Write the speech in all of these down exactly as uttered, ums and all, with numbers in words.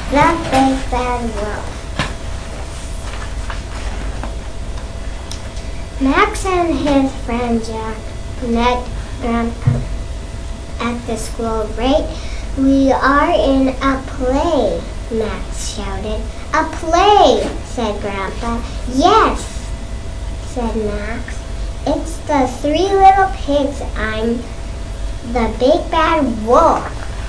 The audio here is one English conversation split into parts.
The Big Bad Wolf. Max and his friend Jack met Grandpa at the school. Right? We are in a play, Max shouted. A play, said Grandpa. Yes, said Max. It's the Three Little Pigs. I'm the Big Bad Wolf.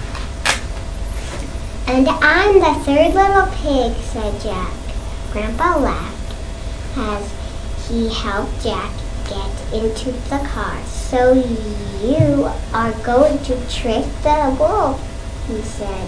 And I'm the third little pig, said Jack. Grandpa laughed as he helped Jack get into the car. So you are going to trick the wolf, he said.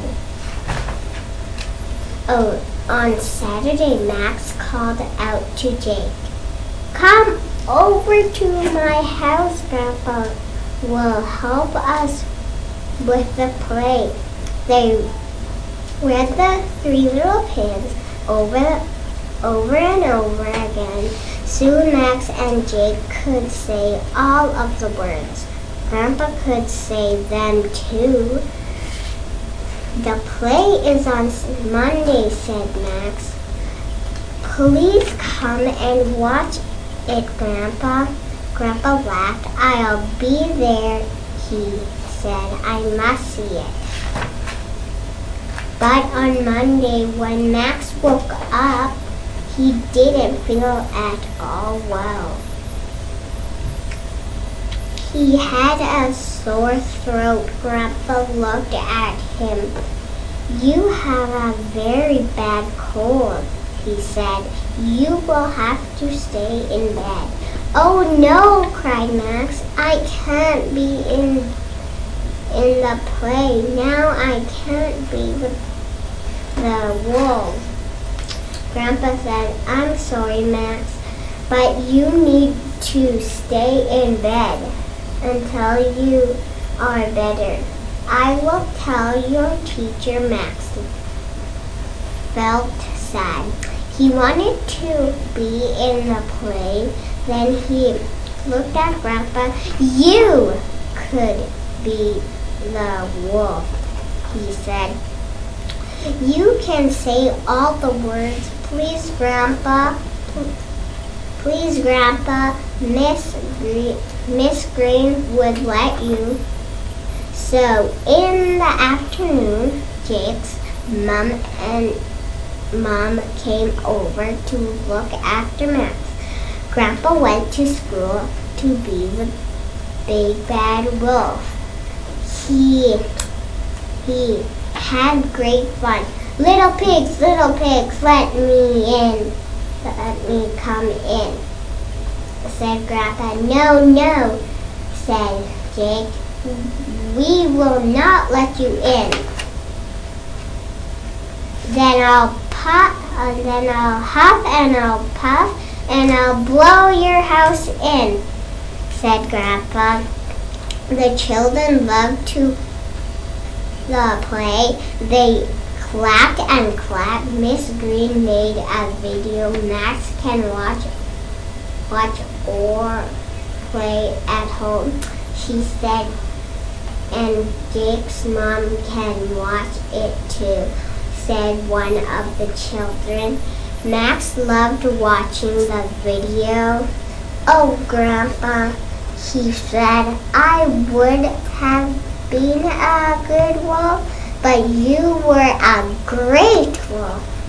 Oh, on Saturday, Max called out to Jake. Come over to my house, Grandpa will help us with the play. They read the Three Little Pigs over, over and over again. Soon Max and Jake could say all of the words. Grandpa could say them too. The play is on Monday, said Max. Please come and watch it, Grandpa. Grandpa laughed. I'll be there, he said. I must see it. But on Monday, when Max woke up, he didn't feel at all well. He had a sore throat. Grandpa looked at him. You have a very bad cold, he said. You will have to stay in bed. Oh no, cried Max. I can't be in in the play. Now I can't be with the wolves. Grandpa said, I'm sorry, Max, but you need to stay in bed until you are better. I will tell your teacher. Max felt sad. He wanted to be in the play. Then he looked at Grandpa. You could be the wolf, he said. You can say all the words. Please, Grandpa. Please, Grandpa. Miss Green, Miss Green would let you. So in the afternoon, Jake's mom and mom came over to look after Max. Grandpa went to school to be the Big Bad Wolf. He, he had great fun. Little pigs, little pigs, let me in. Let me come in, said Grandpa. No, no, said Jake. We will not let you in. Then I'll pop, and then I'll huff, and I'll puff, and I'll blow your house in, said Grandpa. The children loved to the play. They clapped and clapped. Miss Green made a video. Max can watch, watch or play at home, she said, and Jake's mom can watch it too, said one of the children. Max loved watching the video. Oh, Grandpa, he said, I would have been a good wolf, but you were a great wolf.